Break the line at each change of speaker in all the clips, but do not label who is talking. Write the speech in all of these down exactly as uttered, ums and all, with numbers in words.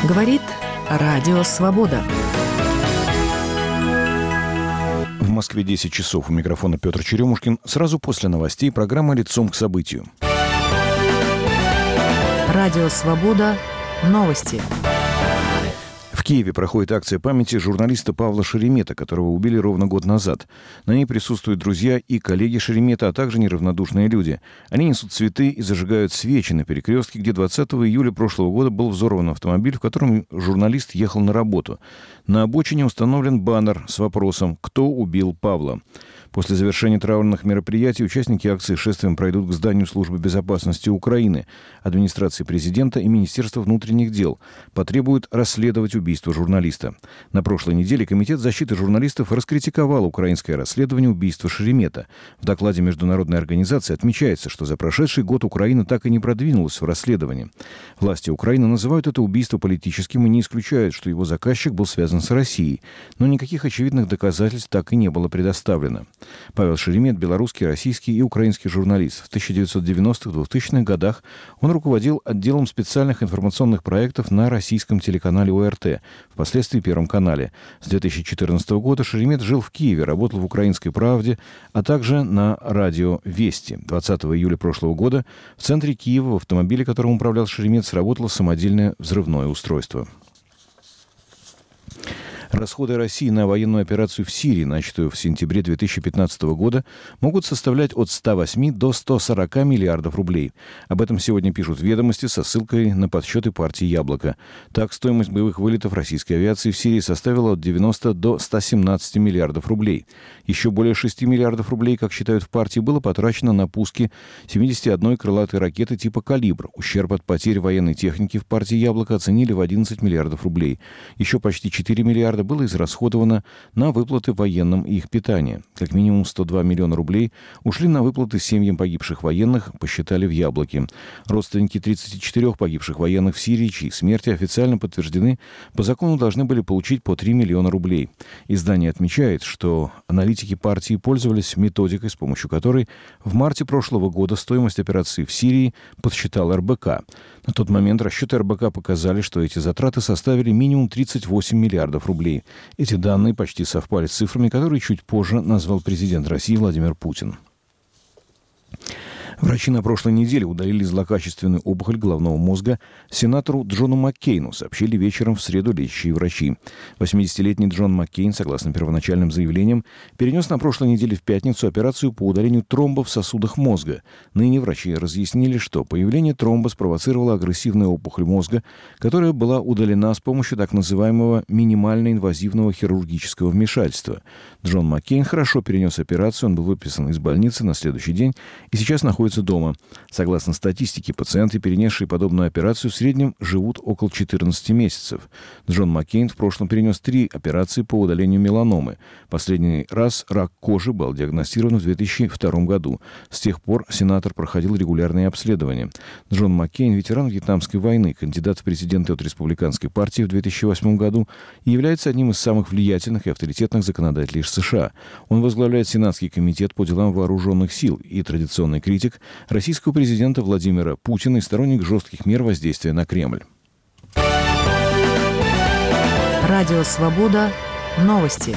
Говорит Радио Свобода.
В Москве десять часов. У микрофона Петр Черемушкин. Сразу после новостей программа «Лицом к событию».
Радио Свобода. Новости.
В Киеве проходит акция памяти журналиста Павла Шеремета, которого убили ровно год назад. На ней присутствуют друзья и коллеги Шеремета, а также неравнодушные люди. Они несут цветы и зажигают свечи на перекрестке, где двадцатого июля прошлого года был взорван автомобиль, в котором журналист ехал на работу. На обочине установлен баннер с вопросом «Кто убил Павла?». После завершения траурных мероприятий участники акции шествием пройдут к зданию Службы безопасности Украины, администрации президента и Министерства внутренних дел. Потребуют расследовать убийство журналиста. На прошлой неделе Комитет защиты журналистов раскритиковал украинское расследование убийства Шеремета. В докладе международной организации отмечается, что за прошедший год Украина так и не продвинулась в расследовании. Власти Украины называют это убийство политическим и не исключают, что его заказчик был связан с Россией. Но никаких очевидных доказательств так и не было предоставлено. Павел Шеремет – белорусский, российский и украинский журналист. В тысяча девятьсот девяностых-двухтысячных годах он руководил отделом специальных информационных проектов на российском телеканале ОРТ, впоследствии Первом канале. С две тысячи четырнадцатого года Шеремет жил в Киеве, работал в «Украинской правде», а также на радио «Вести». двадцатого июля прошлого года в центре Киева, в автомобиле, которым управлял Шеремет, сработало самодельное взрывное устройство. Расходы России на военную операцию в Сирии, начатую в сентябре две тысячи пятнадцатого года, могут составлять от ста восьми до ста сорока миллиардов рублей. Об этом сегодня пишут «Ведомости» со ссылкой на подсчеты партии «Яблоко». Так, стоимость боевых вылетов российской авиации в Сирии составила от девяноста до ста семнадцати миллиардов рублей. Еще более шести миллиардов рублей, как считают в партии, было потрачено на пуски семидесяти одной крылатой ракеты типа «Калибр». Ущерб от потерь военной техники в партии «Яблоко» оценили в одиннадцать миллиардов рублей. Еще почти четыре миллиарда было израсходовано на выплаты военным и их питание. Как минимум сто два миллиона рублей ушли на выплаты семьям погибших военных, посчитали в «Яблоке». Родственники тридцати четырёх погибших военных в Сирии, чьи смерти официально подтверждены, по закону должны были получить по три миллиона рублей. Издание отмечает, что аналитики партии пользовались методикой, с помощью которой в марте прошлого года стоимость операции в Сирии подсчитал эр бэ ка. На тот момент расчеты эр бэ ка показали, что эти затраты составили минимум тридцать восемь миллиардов рублей. Эти данные почти совпали с цифрами, которые чуть позже назвал президент России Владимир Путин. Врачи на прошлой неделе удалили злокачественную опухоль головного мозга сенатору Джону Маккейну, сообщили вечером в среду лечащие врачи. восьмидесятилетний Джон Маккейн, согласно первоначальным заявлениям, перенес на прошлой неделе в пятницу операцию по удалению тромба в сосудах мозга. Ныне врачи разъяснили, что появление тромба спровоцировало агрессивную опухоль мозга, которая была удалена с помощью так называемого минимально-инвазивного хирургического вмешательства. Джон Маккейн хорошо перенес операцию, он был выписан из больницы на следующий день и сейчас находится дома. Согласно статистике, пациенты, перенесшие подобную операцию, в среднем живут около четырнадцати месяцев. Джон Маккейн в прошлом перенес три операции по удалению меланомы. Последний раз рак кожи был диагностирован в две тысячи втором году. С тех пор сенатор проходил регулярные обследования. Джон Маккейн – ветеран Вьетнамской войны, кандидат в президенты от Республиканской партии в две тысячи восьмом году и является одним из самых влиятельных и авторитетных законодателей США. Он возглавляет Сенатский комитет по делам вооруженных сил и традиционный критик российского президента Владимира Путина и сторонник жестких мер воздействия на Кремль.
Радио Свобода. Новости.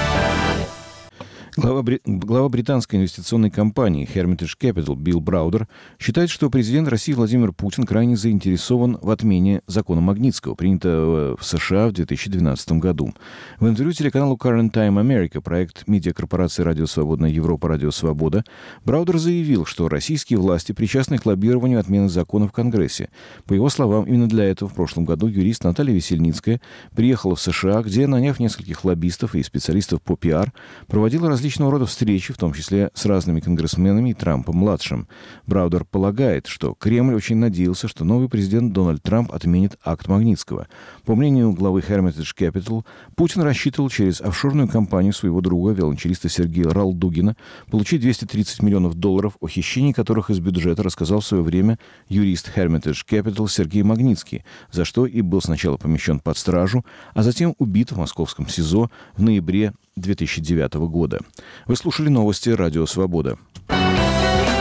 Глава, бри... Глава британской инвестиционной компании Hermitage Capital Билл Браудер считает, что президент России Владимир Путин крайне заинтересован в отмене закона Магнитского, принятого в США в две тысячи двенадцатом году. В интервью телеканалу Current Time America, проект медиакорпорации «Радио Свободная Европа», «Радио Свобода», Браудер заявил, что российские власти причастны к лоббированию отмены закона в Конгрессе. По его словам, именно для этого в прошлом году юрист Наталья Весельницкая приехала в США, где, наняв нескольких лоббистов и специалистов по пиар, проводила различные различного рода встречи, в том числе с разными конгрессменами и Трампом-младшим. Браудер полагает, что Кремль очень надеялся, что новый президент Дональд Трамп отменит акт Магнитского. По мнению главы Hermitage Capital, Путин рассчитывал через офшорную компанию своего друга, виолончелиста Сергея Ралдугина, получить двести тридцать миллионов долларов, о хищении которых из бюджета рассказал в свое время юрист Hermitage Capital Сергей Магнитский, за что и был сначала помещен под стражу, а затем убит в московском СИЗО в ноябре две тысячи девятого года. Вы слушали новости «Радио Свобода».